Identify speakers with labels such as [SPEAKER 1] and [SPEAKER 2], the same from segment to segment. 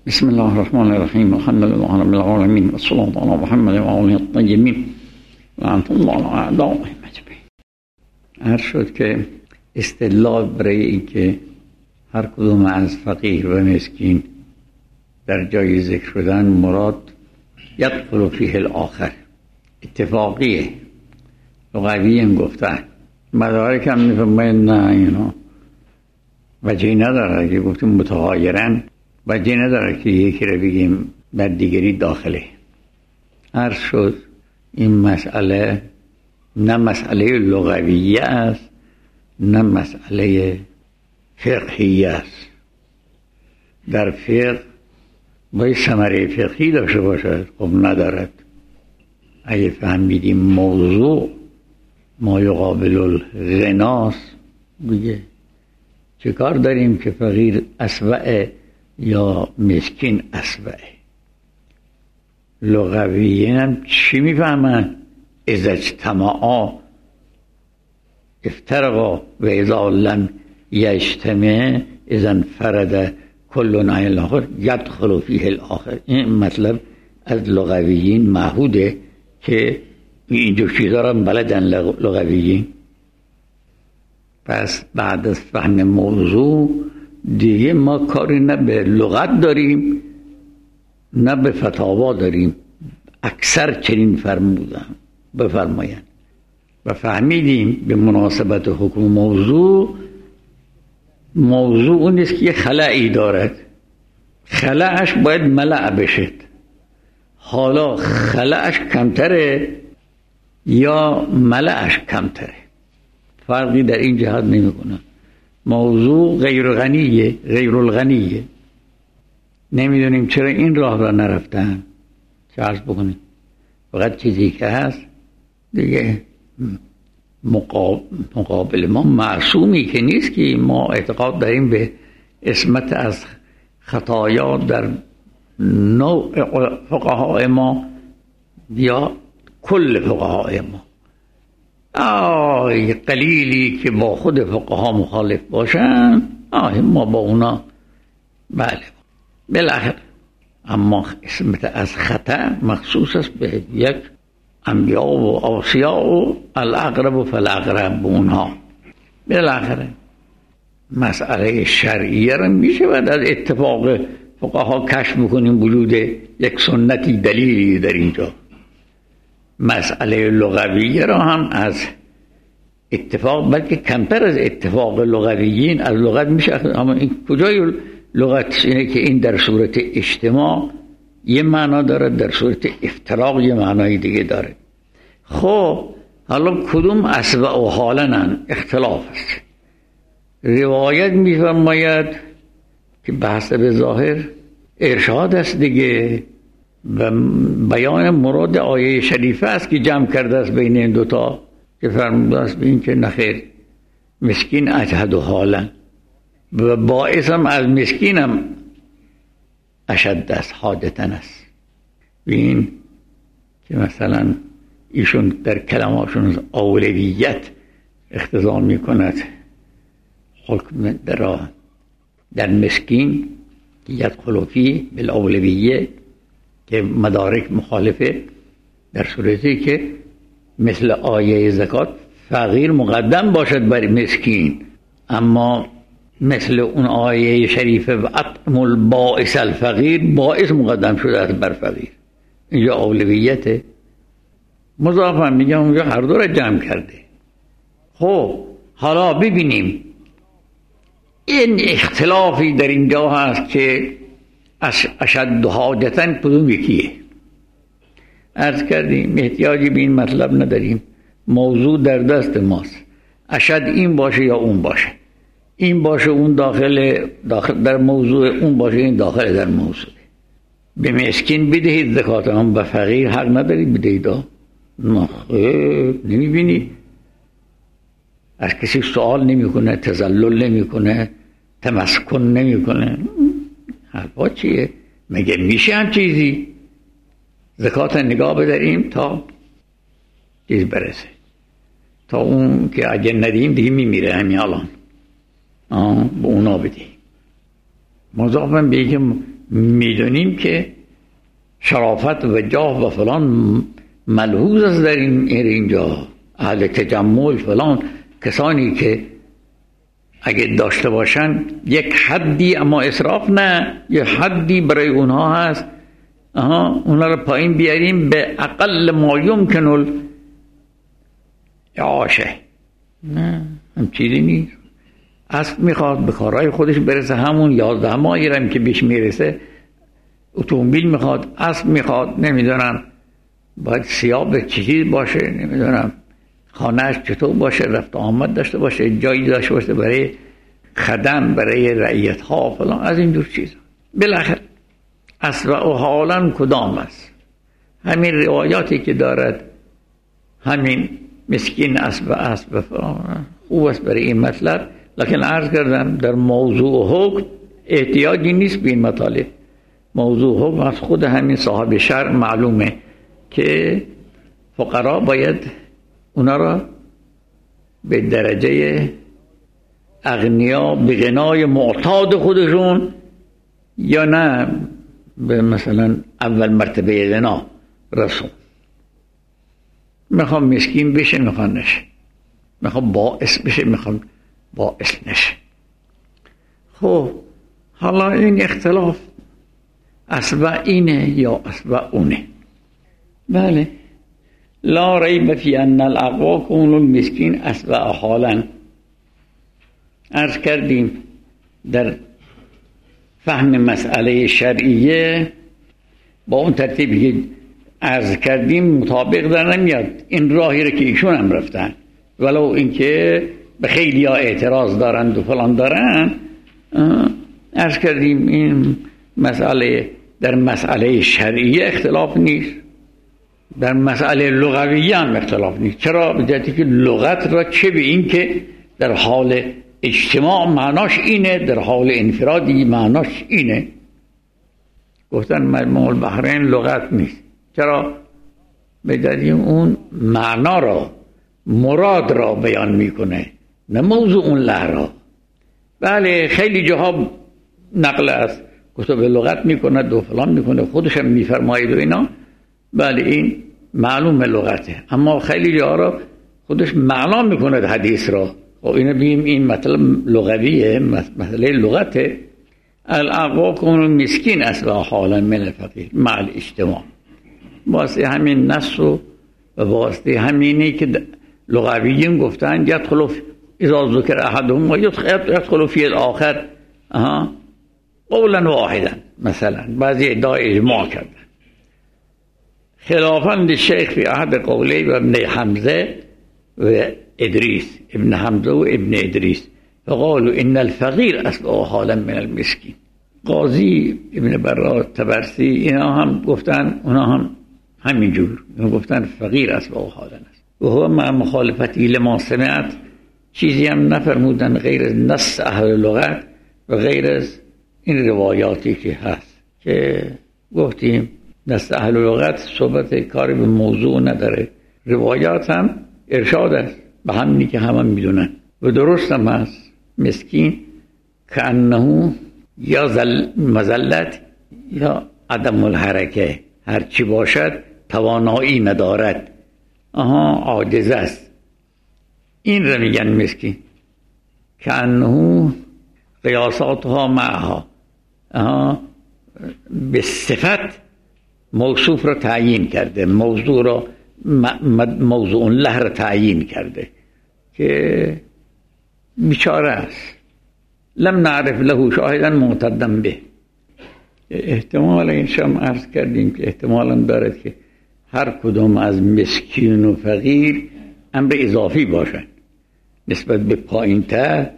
[SPEAKER 1] بسم الله الرحمن الرحیم. الحمد لله رب العالمین و الصلاة علی محمد و آله الطیبین لعنة الله علی اعدائهم اجمعین. عرض شد که اصطلاح برای این که هر کدوم از فقیر و مسکین در جای ذکر شدن مراد یدخل فیه الاخر اتفاقیه، لغوی هم گفتن. مدارک هم میفرماید نه اینا وجهی نداره که گفتیم متغایرن، وجهی نداره که یکی رو بگیم در دیگری داخله. عرض شد این مسئله نه مسئله لغویه است نه مسئله فقهیه است. در فقه باید ثمره فقهی داشته باشد، خب ندارد. اگه فهمیدیم موضوع ما یقابل الغناست، دیگه چه کار داریم که فقیر اسوأه یا مسکین اسوأه؟ لغویین هم چی میفهمن؟ اذا اجتماعا افترقا و اذا لم یجتمع اذا انفرد کل عن الاخر یدخل فیه الاخر. این مطلب از لغویین معهوده که اینجور چیزا را بلدن لغویین. پس بعد از فهم موضوع دیگه ما کاری نه به لغت داریم نه به فتاوا داریم. اکثر چنین بفرمایند و فهمیدیم به مناسبت حکم موضوع اون نیست که یه خلایی دارد، خلأش باید ملأ بشد. حالا خلأش کمتره یا ملأش کمتره، فرقی در این جهت نمی کنه. موضوع غیر الغنیه. نمیدونیم چرا این راه را نرفتن. چه عرض بکنیم؟ فقط چیزی که هست دیگه مقابل ما معصومی که نیست که ما اعتقاد داریم به عصمت از خطایا در نوع فقهای ما یا کل فقهای ما. قلیلی که با خود فقها مخالف باشن ما با اونا بله بالاخره. اما عصمت از خطا مخصوص است به یک انبیاء و اوصیاء و الاقرب فالاقرب. اونها بالاخره مسئله شرعیه را میشه بعد از اتفاق فقها کشف بکنیم وجود یک سنتی دلیلی در اینجا. مسئله لغویه را هم از اتفاق، بلکه کمتر از اتفاق لغویین از لغت میشه. اما این کجای لغت اینه که این در صورت اجتماع یه معنا داره، در صورت افتراق یه معنای دیگه داره. خب حالا کدوم اسوأ و حالن اختلاف است. روایت میفرماید که بحث به ظاهر ارشاد است دیگه و بیان مراد آیه شریفه است که جمع کرده است بین این دوتا، که فرموده است این که نخیر مسکین اجهد و حالا و باعث هم از مسکینم اشد است، حاجتن است. بین که مثلا ایشون در کلماشون اولویت اختزام می کند حکم در مسکین که یدخل فیه بالاولویه که مدارک مخالفه، در صورتی که مثل آیه زکات فقیر مقدم باشد بر مسکین، اما مثل اون آیه شریفه و اطعم البائس الفقیر باعث مقدم شده است بر فقیر. اینجا اولویته. مضافا میگم اونجا هر دو را جمع کرده. خب حالا ببینیم این اختلافی در اینجا هست که اشد حاجتن کدوم یکیه. عرض کردیم احتیاجی به این مطلب نداریم، موضوع در دست ماست. اشد این باشه یا اون باشه، این باشه اون داخل در موضوع، اون باشه این داخل در موضوع. به مسکین بدهید زکات، هم به فقیر حق ندارید بدهید. نمیبینی از کسی سوال نمیکنه، تذلل نمیکنه، تمسکن نمیکنه. حرفا چیه؟ مگه میشه هم چیزی؟ زکات نگاه بداریم تا چیز برسه، تا اون که اگه ندیم دیگه میمیره همین الان. به اونا بدیم. مضافاً به اینکه میدونیم که شرافت و جاه و فلان ملحوظ است در اینجا، اهل تجمل فلان، کسانی که اگه داشته باشن یک حدی، اما اسراف نه، یک حدی برای اونها هست، اونها رو پایین بیاریم به اقل ما یمکن اعاشه. نه هم چیزی نیست. اسب میخواد به کارهای خودش برسه، همون 11 ماهی هم که بیش میرسه. اتومبیل میخواد، اسب میخواد، نمیدونم باید سیاه چیزی باشه، نمیدونم خانهش چطور باشه، رفت آمد داشته باشه، جایی داشته باشه برای خدم، برای رعیت ها فلان، از اینجور چیزا. بالاخره اسبع و حالا کدام است؟ همین روایاتی که دارد، همین مسکین اسب فلان خوب است برای این مطلب، لکن عرض کردم در موضوع حکم احتیاجی نیست به این مطالب. موضوع حکم از خود همین صاحب شرع معلومه که فقرا باید اونا را به درجه اغنیا به غنای معتاد خودشون، یا نه به مثلا اول مرتبه غنا رسون. میخوام مسکین بشه، میخوام نشه، میخوام باعث بشه، میخوام باعث نشه. خب حالا این اختلاف اسبع اینه یا اسبع اونه. بله، لا ریب فی ان الاقوا کون المسکین اسبع حالا. عرض کردیم در فهم مسئله شرعیه با اون ترتیبی که عرض کردیم مطابق در نمیاد این راهی رو که ایشون هم رفتن، ولو اینکه به خیلی ها اعتراض دارند و فلان دارن. عرض کردیم این مسئله در مسئله شرعیه اختلاف نیست، در مسئله لغویه هم اختلاف نیست. چرا؟ به جهتی که لغت را چه به این که در حال اجتماع معناش اینه، در حال انفرادی معناش اینه. گفتن مجموع البحرین لغت نیست. چرا؟ به جهتی اون معنا را، مراد را بیان میکنه، نه موضوع اون لحظه. بله خیلی جاها نقل است، کتب لغت میکند و فلان میکنه، خودش هم میفرماید و اینا. بله این معلوم لغته، اما خیلی جاها را خودش معنا میکند حدیث را، و اینا بیم این مطلب لغویه، مسئله لغته. الاقوا کون مسکین اسبع حالا من الفقیر مع الاجتماع. واسه همین نص و واسه همینی که لغویین گفتن یدخل اذا ذکر احدهم و یدخل فی الاخر قولا واحدا. مثلا بعضی ادعای اجماع کردن خلافاً للشیخ فی احد قولی و ابن حمزه و ادریس، ابن حمزه و ابن ادریس، فقالوا ان الفقیر اسبع حالا من المسکین. قاضی ابن برات تبرسی اینا هم گفتن، اونا هم همینجور گفتن فقیر اسبع حالا است. و هو مع مخالفتی لما سمعت، چیزی هم نفرمودن غیر از نص اهل لغت و غیر از این روایاتی که هست که گفتیم نص اهل لغت صحبت کاری به موضوع نداره، روایات هم ارشاد است به همینی که همه میدونن و درست هم هست. مسکین که انه یا مزلت یا عدم الحرکه، هرچی باشد توانایی ندارد، عاجز است، این رو میگن مسکین. که انه قیاساتها معها، به صفت موصوف را تعیین کرده، موضوع را موضوع له را تعیین کرده که بیچاره است. لم نعرف له شاهدا معتدا به. احتمال این شام عرض کردیم که احتمالا دارد که هر کدوم از مسکین و فقیر امر اضافی باشن، نسبت به پایین تر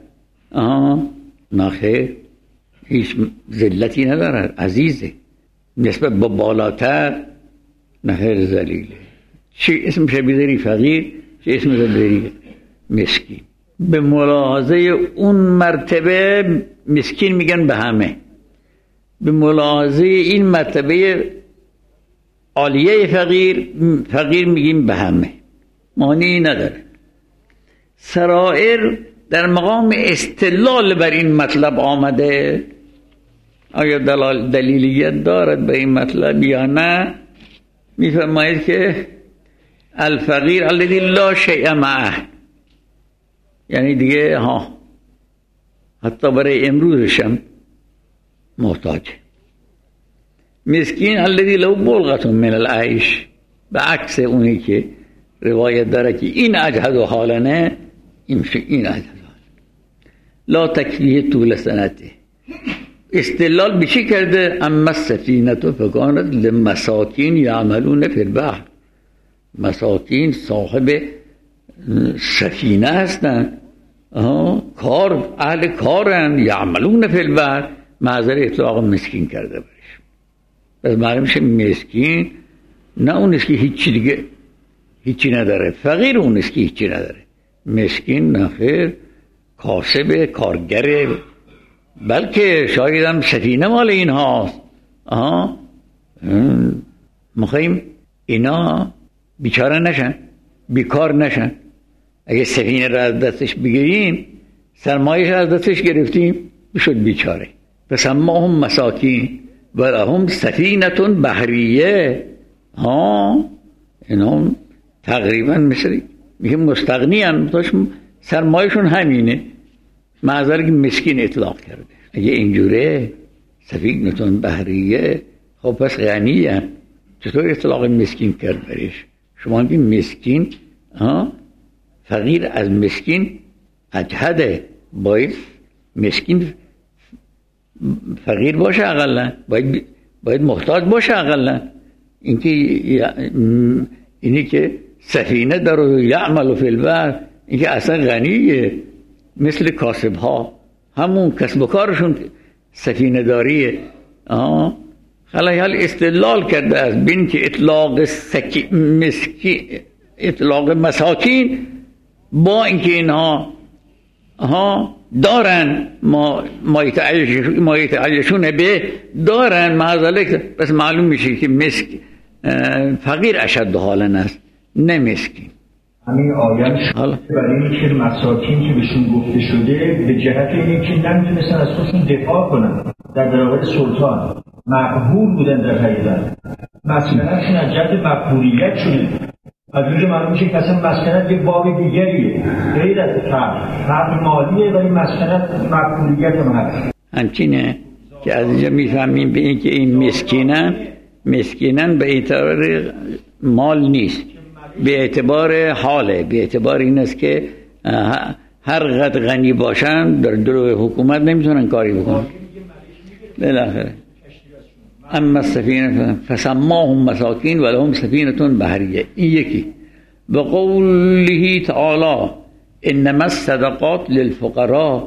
[SPEAKER 1] نخیر هیچ ذلتی ندارد، عزیزه. نسبت به بالاتر نخیر ذلیله. چی اسمش بیداری فقیر، چی اسمش بیداری مسکین. به ملاحظه اون مرتبه مسکین میگن به همه، به ملاحظه این مرتبه عالیه فقیر میگیم به همه، معنی نداره. سرائر در مقام استدلال بر این مطلب آمده آیا دلیلیت دارد به این مطلب یا نه؟ میفرماید که الفقیر الذی لا شیء معه، یعنی دیگه حتی برای امروزشم محتاج. مسکین الذی له بلغة من العیش، به عکس اونی که روایت داره که این اجهد و حالنه، این اجهد لا تکفیه طول سنته. استدلال به چی کرده؟ اما السفینه فکانت لمساکین یعملون فی البحر، مساکین صاحب سفینه هستن، کار اهل کارن، یعملون فی البحر، معذر اطلاق مسکین کرده برش. پس معلوم میشه مسکین نه اون است که هیچی دیگه هیچی نداره، فقیر اون است که هیچی نداره. مسکین نخیر کاسب، کارگره، بلکه شاید هم سفینه مال این هاست. مخواهیم اینا بیچاره نشن، بیکار نشن. اگه سفینه را از دستش بگیریم، سرمایش از دستش گرفتیم، بشد بیچاره. پس اما هم مساکین و هم سفینه بحریه، اینا تقریبا مثل میگه مستغنی هم، سرمایشون همینه، معذر که مسکین اطلاق کرده. اگه اینجوره سفینه بحریه، خب پس غنی هم، چطور اطلاق مسکین کرد برش؟ شما میگید مسکین، فقیر از مسکین اجهده، باید مسکین فقیر باشه اقلا، باید محتاج باشه اقلا. اینی که سفینه داره یعمل فی البحر، این که اصلا غنیه، مثل کاسب ها همون کسب و کارشون سفینه داریه. حال استدلال کرده از بین که اطلاق مساکین با اینکه اینها دارن ما یتعیشون به دارن معذالک، بس معلوم میشه که فقیر اشد حالا است نه مسکین.
[SPEAKER 2] همین آیه برای اینکه مساکین که بهشون گفته شده به جهت اینکه نمیتونستن از خودشون دفاع کنن در برابر سلطان، مقهور بودن در حقیقت، مسکنتشون از جهت مقهوریت شده. از اونجا معلوم میشه که اصلا مسکنت یک باب دیگریه غیر از فقر مالیه، ولی مسکنت مقهوریت هم هست.
[SPEAKER 1] همچینه که از اینجا میفهمیم به این که این مسکینن به اعتبار مال نیست، به اعتبار حاله، به اعتبار این است که هر قدر غنی باشن در دلو حکومت نمیتونن کاری بکنن. بالاخره اما السفینه فسماهم مساکین ولهم سفینه بحریه. این یکی. و قوله تعالی انما الصدقات للفقراء،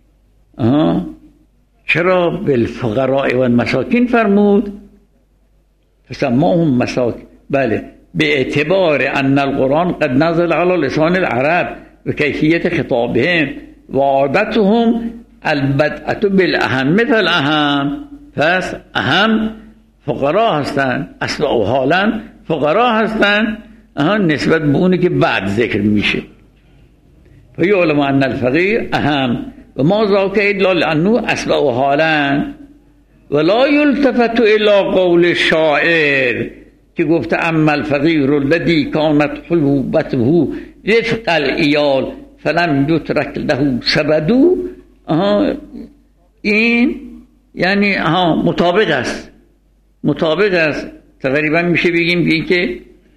[SPEAKER 1] چرا بالفقراء و المساکین فرمود؟ فسماهم مساکین، بله به اعتبار ان القرآن قد نزل على لسان العرب و کیفیت خطابهم و عادتهم البدء بالاهم فالاهم. پس اهم فقرا هستن، اصل و حالا فقرا هستن نسبت به اونی که بعد ذکر میشه. فیعلم ان الفقیر اهم و ما ذاک الا لانه اصل و حالا ولا یلتفت الی قول شاعر که گفته اما الفقیر الذی کانت حلوبته رفق الایال فلم یترک له سبدو. این یعنی مطابق است تقریبا میشه بگیم که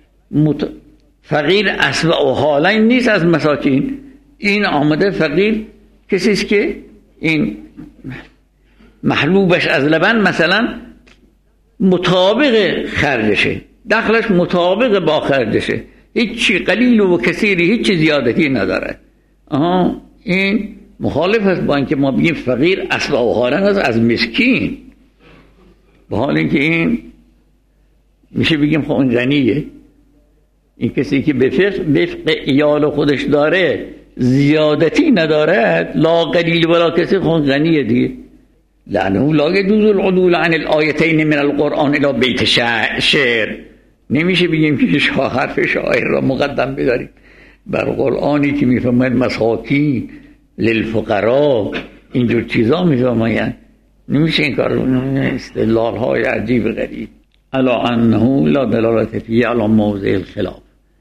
[SPEAKER 1] فقیر اصل و حالا نیست از مساکین. این آمده فقیر کسی است که این محلوبش از لبن مثلا مطابق خرجشه، دخلش مطابق با خرجشه، هیچی قلیل و کثیری، هیچ زیادتی نداره. این مخالف است با اینکه ما بگیم فقیر اصل و حالا از مسکین، با حال اینکه این میشه بگیم خب این غنیه. این کسی که به وفق ایال خودش داره زیادتی نداره، لا قلیل ولا کسی خود غنیه دیگه. لانه لا يجوز العدول عن الآیتین من القرآن الى بیت شعر. نمیشه بگیم که حرف شاعر را مقدم بداریم بر قرآنی که میفهمند مساکین للفقراء، اینجور چیزا میفهمند. نمیشه این کار رو. استدلال های عجیب غریب. الا انه لا دلالت فیه علی موضع الخلاف.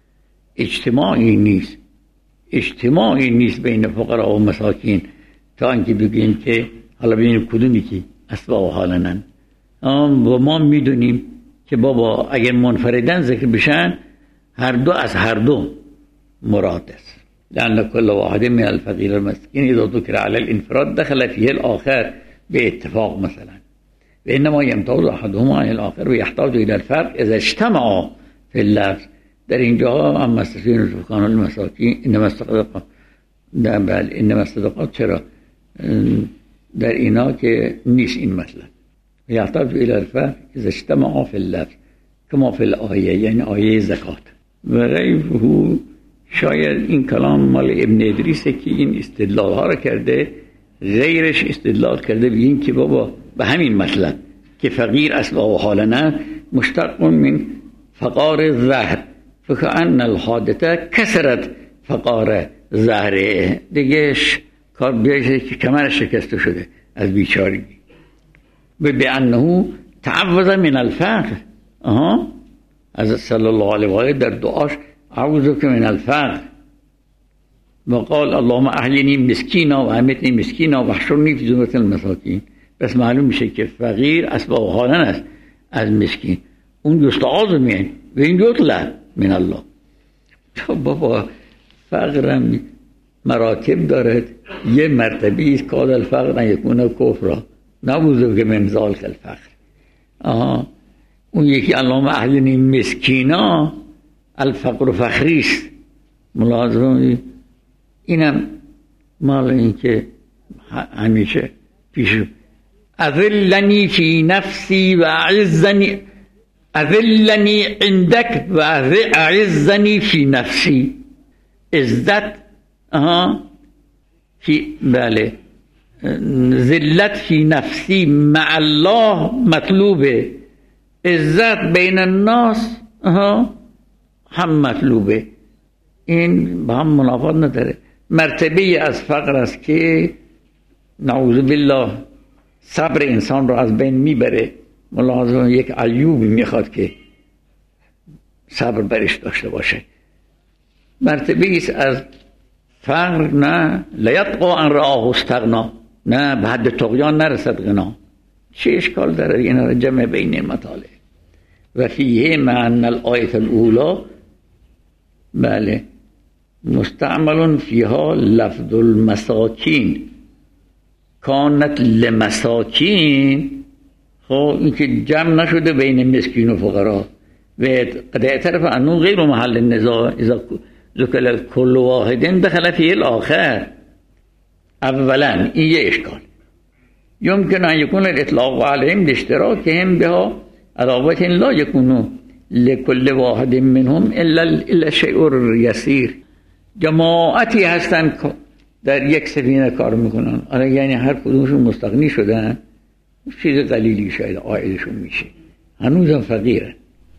[SPEAKER 1] اجتماعی نیست بین فقرا و مساکین تا اینکه بگیم که حالا ببینیم کدومی که اسباب حالنن. و ما میدونیم که بابا اگر منفردن ذکر بشن هر دو از هر دو مراد است. لأن كل واحد من الفقير المسكين إذا ذكر على الانفراد دخل فيه الآخر باتفاق مثلا، وإنما يمتاز أحدهما عن الآخر ويحتاج إلى الفرق إذا اجتمعوا في اللفظ. در اینجا اما استثناء فقان المساکین انما الصدقات چرا در اینا که نیست این مطلب. يحتاج إلى الفرق إذا اجتمعوا في اللفظ كما في الآية، یعنی آیه زکات. و غیره شاید این کلام مال ابن ادریسه که این استدلال ها را کرده، غیرش استدلال کرده به این که بابا به همین مطلب که فقیر اصل و حالنا مشتق من فقار الظهر فکأن الحادثه کسرت فقار ظهره. دیگه کار بیاشه که کمرش شکسته شده از بیچارگی. و بأنه تعوذ من الفقر. از صلی الله علیه و آله در دعاش اعوذ من الفقر و قال اللهم احیینی مسکینا و امیتنی مسکینا و احشرنی فی زمرة المساکین. بس معلوم میشه که فقیر اسباب حالن است از مسکین. اون یستعاذ من و این یطلب من الله. بابا فقرم مراتب دارد. یه مرتبه است کاد الفقر ان یکون کفرا، نعوذ که من ذلک الفقر. اون یکی اللهم احیینی مسکینا الفقر فخریست. ملاحظه اینم مال این که همیشه پیشو اذلنی فی نفسی و اعزنی، اذلنی عندک و اعزنی فی نفسی. عزت فی بله ذلت فی نفسی مع الله مطلوبه. عزت بین الناس هم مطلوبه. این با هم منافات نداره. مرتبه از فقر است که نعوذ بالله صبر انسان رو از بین میبره. ملاحظه یک ایوبی میخواد که صبر برش داشته باشه. مرتبه است از فقر نه لیطغى ان رآه استغنا، نه به حد طغیان نرسد غنا. چه اشکال داره اینا رو جمع بین مطالب. و فیه معنی الآیت الاولی بله مستعمل فیها لفظ المساکین کانت لمساکین. خب این که جمع نشده بین مسکین و فقرا و قد اعترف انه غیر محل النزاع اذا ذکر کل واحد دخل فیه الاخر. اولا این یه اشکال. يمكن ان يكون الاطلاق عليهم لاشتراكهم بها علاوة لا يكون لكل واحد منهم الا شيء يسير. جماعتی هستن در یک سفینه کار میکنن، یعنی هر کدومشون مستغنی شدن، چیز قلیلی شاید عائدشون میشه، هنوزم فقیرن.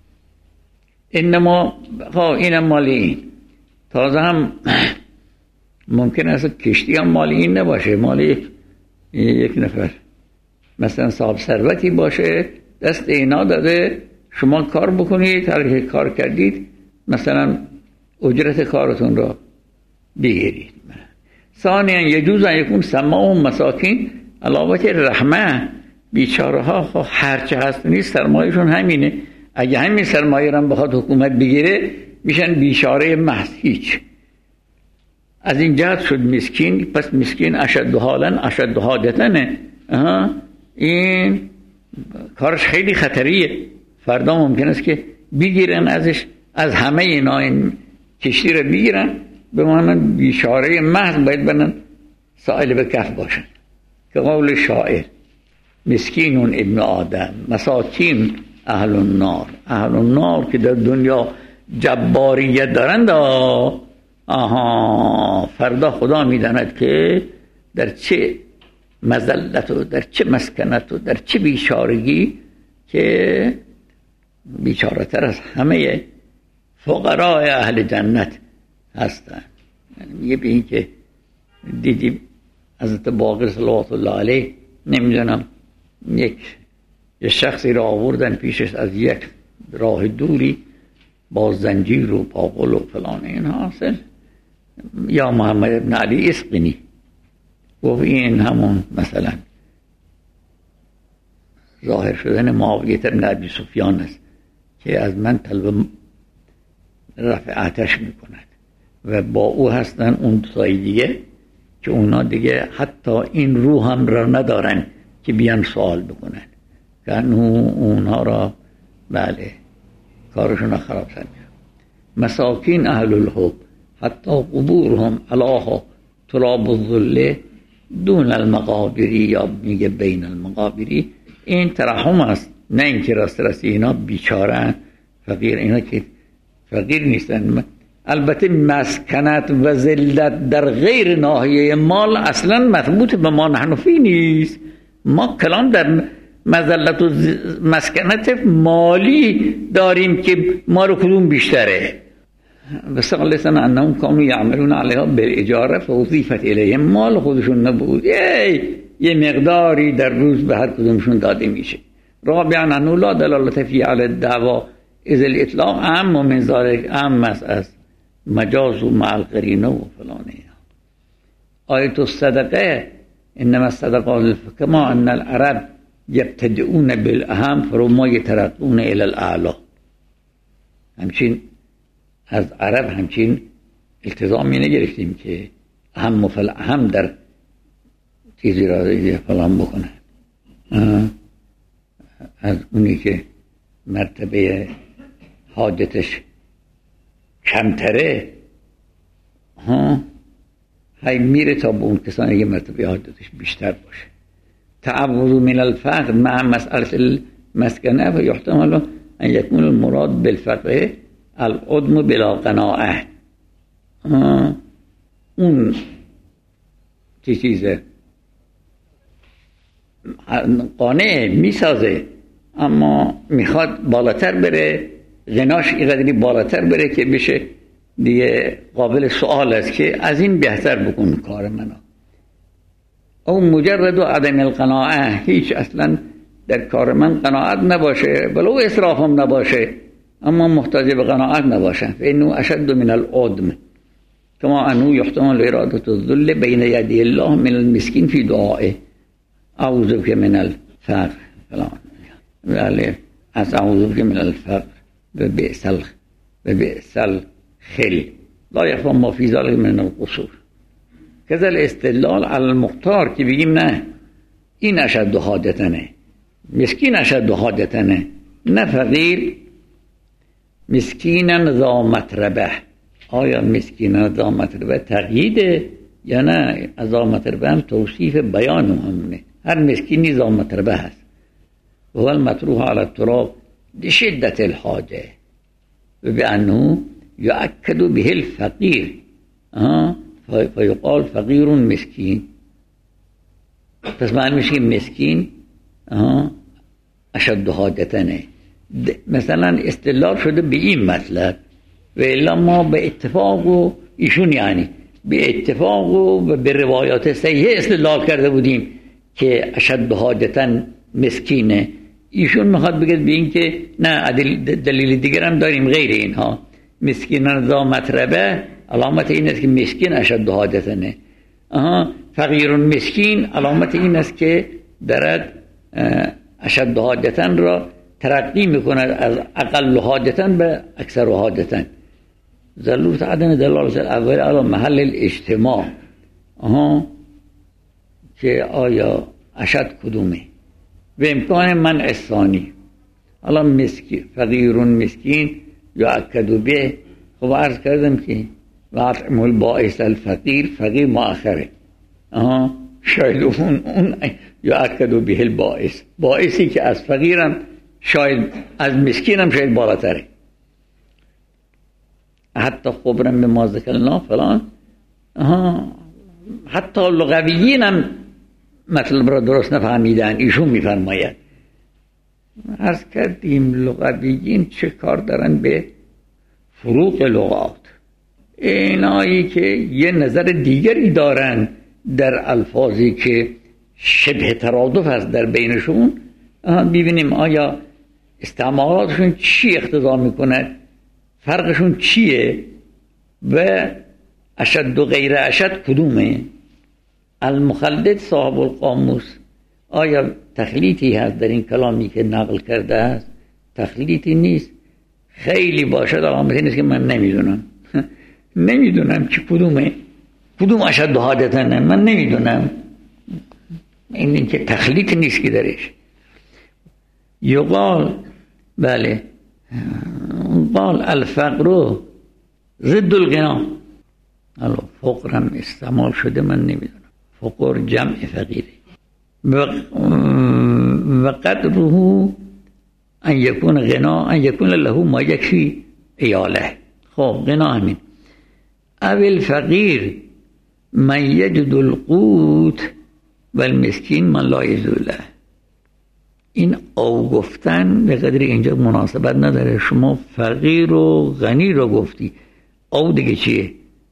[SPEAKER 1] انما اینم مال این. تازه هم ممکن است کشتی هم مال این نباشه، مال یک نفر مثلا صاحب ثروتی باشه، دست اینا داده شما کار بکنید، هر کار کردید مثلا اجرت کارتون را بگیرید. ثانیاً یجوز ان یکون سماهم مساکین علاوه رحمه. بیچاره ها هرچه هست نیست سرمایه‌شون همینه. اگه همین سرمایه را بخواد حکومت بگیره میشن بیچاره محض هیچ. از این جهت شد مسکین. پس مسکین اشد حالا اشد حاجتنه. این کارش خیلی خطریه. فردا ممکن است که بگیرن ازش، از همه اینا این کشتی رو بگیرن، به معنی بیچاره محض باید بنن سائل به کف باشن. که قول شاعر مسکین ابن آدم مساکین اهل النار. اهل النار که در دنیا جباریت دارند، فردا خدا میداند که در چه مذلت و در چه مسکنت و در چه بیچارگی که بیچاره تر از همه فقراء اهل جنت هستند. یعنی به این که دیدیم حضرت باقر صلوات الله علیه، نمیدونم یک شخصی را آوردن پیشش از یک راه دوری با زنجیر و پاقل و فلان این حاصل، یا محمد بن علی اسقنی، گفت این همون مثلا ظاهر شدن معاویه بن ابی سفیان است که از من طلب رفع آتش میکند و با او هستن اون دوتای دیگه که اونا دیگه حتی این روح هم را ندارن که بیان سوال بکنن، که اونها را بله کارشون خراب شد. مساکین اهل الحب حتی قبورهم علاها تراب الظل دون المقابری، یا میگه بین المقابری. این ترحم است، نه اینکه راستی اینا بیچاره فقیر، اینا که فقیر نیستن. البته مسکنت و ذلت در غیر ناحیه مال اصلا مربوط به ما حنفی نیست. ما کلام در مذلت و مسکنت مالی داریم که ما رو کدوم بیشتره. وسالسا انهم كانوا يعملون عليها بالاجاره فوظیفت الیهم، مال خودشون نبود، یه مقداری در روز به هر کدومشون داده میشه. رابعا انه لا دلالت فی علی الدعوا اذ الاطلاق اعم من ذلك، اعم از مجاز و مع القرینه و فلانه. آیت الصدقه انما الصدقات كما ان العرب یبتدئون بالاهم فرما یترقون الى الاعلى. همچین از عرب همچین التزامی نگرفتیم که اهم و فالاهم در چیزی را فلان بکنه. از اونی که مرتبه حاجتش کمتره هی میره تا به اون کسانی که مرتبه حاجتش بیشتر باشه. تعوض من الفقر مع مسئله المسکنه و یحتمل ان یکون المراد بالفقر العدم بلا قناعه. اون چیزه قانع میسازه اما میخواد بالاتر بره، غناش اینقدری بالاتر بره که بشه دیگه قابل سوال است که از این بهتر بکن کار منو. او مجرد و عدم القناعه، هیچ اصلا در کار من قناعت نباشه، ولو اسراف هم نباشه اما محتاج به قناعت نباشه. فإنه اشد من العدم كما انه يحتمل اراده الذل بين يدي الله من المسكين في دعائه اعوذ بك من الفقر فلان، بله از اعوذ بك من الفقر و بئس الخل لا يخفى ما في ذلك من القصور. كذا الاستدلال على المختار که بگیم نه این اشد حاجتنه، مسکین اشد حاجتنه، نه فقیر. مسکینا ذا مطربه، آیا مسکینا ذا مطربه تقییده یا نه؟ ذا مطربه هم توصیف بیان همونه، هر مسکینی ذا مطربه هست. و هو المطروح على التراب لشدت الحاجه و بانه یؤکد به الفقیر فیقال فقیر مسکین. پس معنی میشه مسکین اشد حاجتنه. مثلا استدلال شده به این مطلب و الا ما به اتفاق و ایشون یعنی به اتفاق و به روایات صحیح استدلال کرده بودیم که اشد حاجتن مسکینه. ایشون میخواد بگه به این که نه دلیل دیگر هم داریم غیر اینها. مسکینان ذا مطربه علامت این است که مسکین اشد حاجتنه. فقیر مسکین علامت این است که درد اشد حاجتن را ترقی میکند از اقل حاجتن به اکثر حاجتن. ضرورت عدم دلالت اول علی محل الاجتماع که آیا اشد کدومه و امکان منع ثانی. حالا مسکین فقیر مسکین یا اکدو به، خب عرض کردم که واطعم البائس الفقیر، فقیر مؤخره. شاید اون یا اکدو به البائس، باعثی که از فقیرم شاید از مسکینم شاید بالاتره. حتی خبرم به ما ذکرنا فلان. حتی لغویین هم مطلب را درست نفهمیدن. ایشون میفرماید عرض کردیم لغویین چه کار دارن به فروق لغات، اینایی که یه نظر دیگری دارن در الفاظی که شبه ترادف هست در بینشون، ببینیم آیا استعماراتشون چی اقتضا میکنه، فرقشون چیه و اشد و غیر اشد کدومه. المخلد صاحب القاموس آیا تخلیطی هست در این کلامی که نقل کرده است؟ تخلیطی نیست. خیلی باشد علامتی نیست که من نمیدونم که کدوم اشد حاجتنه، من نمیدونم. این که تخلیط نیست که درش. یقال بله قال الفقر ضد الغنا. فقرم استعمال شده، من نمیدونم. فقر جمع فقیره. و قدره ان یکون غنا ان یکون له ما یکفی عیاله. خب غنا همین. او الفقیر من یجد القوت و المسکین من لا یجد له. این او گفتن به قدر اینجا مناسبت نداره. شما فقیر و غنی رو گفتی، او دیگه چیه؟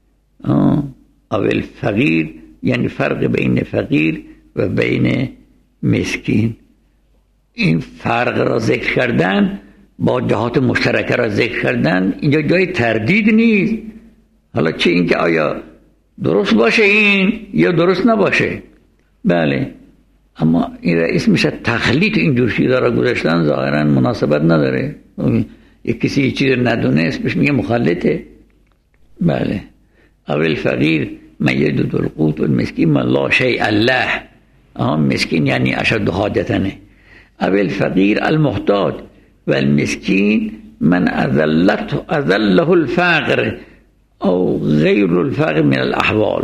[SPEAKER 1] اول فقیر یعنی فرق بین فقیر و بین مسکین. این فرق را ذکر کردن با جهات مشترکه را ذکر کردن اینجا جای تردید نیست. حالا چه این که آیا درست باشه این یا درست نباشه، بله، اما این را اسمش تخلیط اینجور چیزا را گذاشتن ظاهرا مناسبت نداره. یک کسی یه چیز ندونه اسمش میگه مخلطه. بله. اول فقیر من یجد القوت والمسکین من لا شیء له. مسکین یعنی اشد حاجتنه. اول فقیر المحتاج والمسکین من اذله الفقر او غیر الفقر من الاحوال.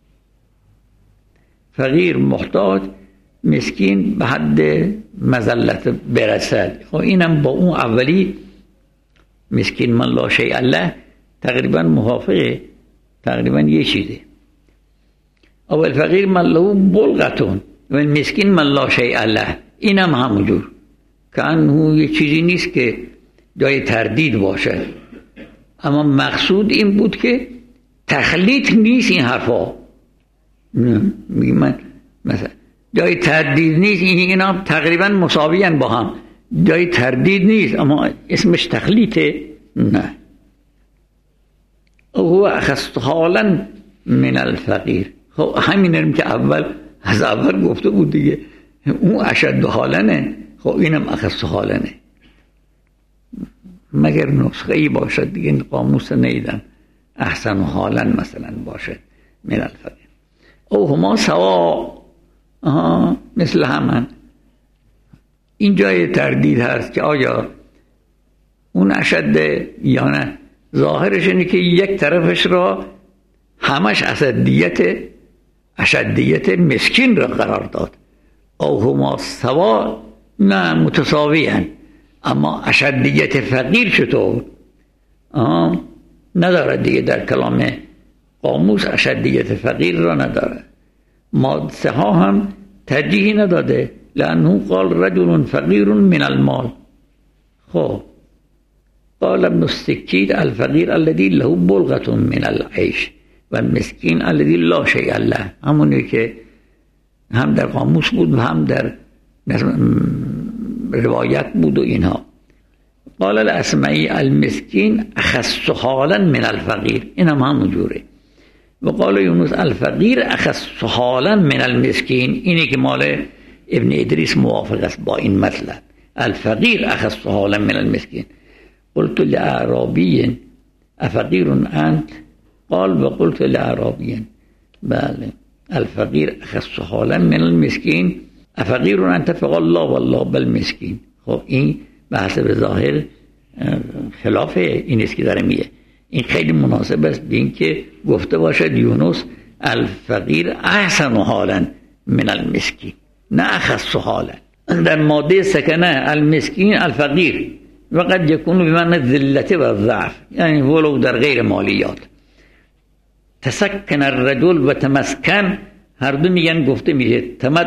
[SPEAKER 1] فقیر محتاج، مسکین به حد مذلت برسد. اینم با اون اولی مسکین من لا شیء له تقریبا موافقه، تقریبا یه چیزه. اول فقیر من له بلغتون و مسکین من لا شیء له، اینم همونجور که انه یه چیزی نیست که جای تردید باشه. اما مقصود این بود که تخلیط نیست این حرفا. میگم من مثلا جای تردید نیست، اینا تقریبا مساویان با هم، جای تردید نیست، اما اسمش تخلیطه؟ نه. هو اخص حالا من الفقیر. خب همینم که از اول گفته بود دیگه، اون اشد حالنه، خب اینم اخص حالنه. مگر نسخه ای باشد دیگه، قاموس نیدم احسن حالا مثلا باشد من الفقیر. او هما سوا، مثل همان. این جای تردید هست که آیا اون اشده یا نه. ظاهرش اینه که یک طرفش را همش اشدیت مسکین را قرار داد. او هما سوا، نه متساویان. اما اشدیت فقیر چطور؟ نداره دیگه، در کلام قاموس اشدیت فقیر را نداره. مادسه ها هم ترجیحی نداده، لانه قال رجل فقیر من المال. خب قال ابن السکید الفقیر الذی له بلغة من العیش و المسکین الذی لا شیء له. همونی که هم در قاموس بود و هم در روایت بود و اینها. قال الاسمعی المسکین اخص حالا من الفقیر، این هم همونجوره. و قال یونس الفقیر اخص حالا من المسکین، اینی که مال ابن ادریس موافق است با این مطلب. الفقیر اخص حالا من المسکین. قلت لأعرابی افقیر انت؟ قال و قلت لأعرابی بله الفقیر اخص حالا من المسکین افقیر انت؟ فقال لا والله بل مسکین. خب این به حسب ظاهر خلاف این است که داره میگه. این خیلی مناسب است به این که گفته باشد یونس الفقیر احسن حالا من المسکین، نه اخص حالا. در ماده سکنه المسکین الفقیر و قد یکون بمعنی ذلت و ضعف، یعنی ولو در غیر مالیات. تسکن الرجل و تمسکن هر دو میگن گفته میشه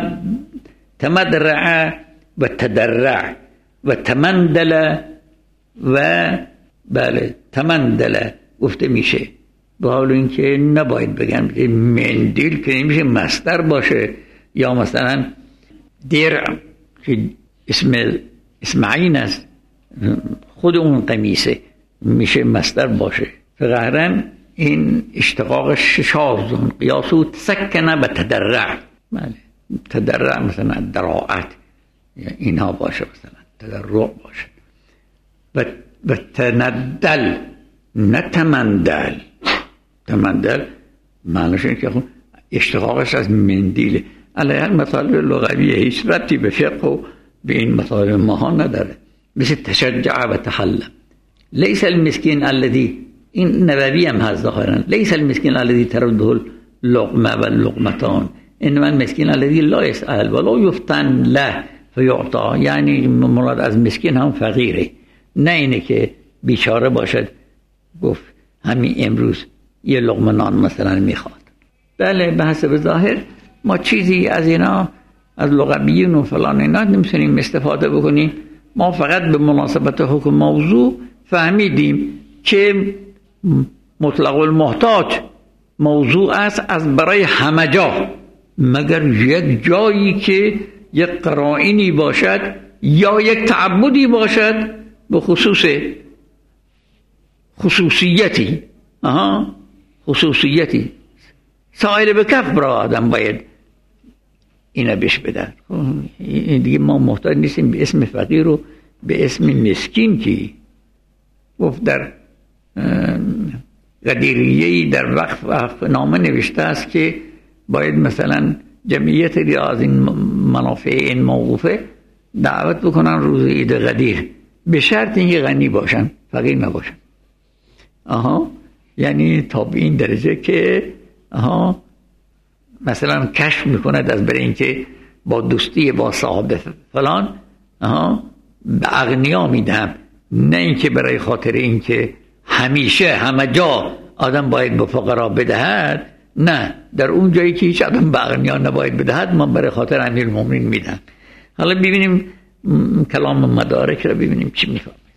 [SPEAKER 1] تمدرع و تدرع و تمندل و بله تمندل گفته میشه. به حال اینکه نباید بگن مندیل که نمیشه مصدر باشه یا مثلا درع که اسم عین است، خود اون قمیصه میشه مصدر باشه. فقهرن این اشتقاقش شاذ، قیاسو تسکنه به تدرع. بله، تدرع مثلا دراعت یا اینها باشه، مثلا تدرع باشه. و تندل، نه تمندل. تمندل معنیش اینه که اشتقاقش از مندیله. علیه المطالب لغویه هیچ ربطی به فقه و به این مطالب ماها نداره. مثل تشجع و تحلم. لیس المسکین الذی، این نبوی هم هست ظاهرا، لیس المسکین الذی ترده اللقمه و اللقمتان، انما المسکین الذی لا یسأل ولا یفتن له فیعطا. یعنی مراد از مسکین هم فقیره، نه اینه که بیچاره باشد گفت همین امروز یه لقمه نان مثلا میخواد. بله، به حسب ظاهر ما چیزی از اینا، از لغویین و فلان اینا نمیتونیم استفاده بکنیم. ما فقط به مناسبت حکم موضوع فهمیدیم که مطلق المحتاج موضوع است از برای همه جا، مگر یک جایی که یک قرائنی باشد یا یک تعبدی باشد به خصوصیتی خصوصیتی سائل به کف برای آدم باید اینا بهش بدن. دیگه ما محتاج نیستیم به اسم فقیر و به اسم مسکین که گفت در قدیریه‌ای در وقف نامه نوشته است که باید مثلا جمعیت از این منافع این موقوفه دعوت بکنن روز عید قدیر، به شرط اینکه غنی باشن، فقیر نباشن. یعنی تا به این درجه که مثلا کشف میکند از برای اینکه با دوستی با صاحب فلان به اغنیا میدم، نه اینکه برای خاطر اینکه همیشه همه جا آدم باید به فقرا بدهد. نه، در اون جایی که هیچ آدم به اغنیا نباید بدهد من برای خاطر امیرالمومنین میدم. حالا ببینیم کلام مدارک رو ببینیم چی میفهم.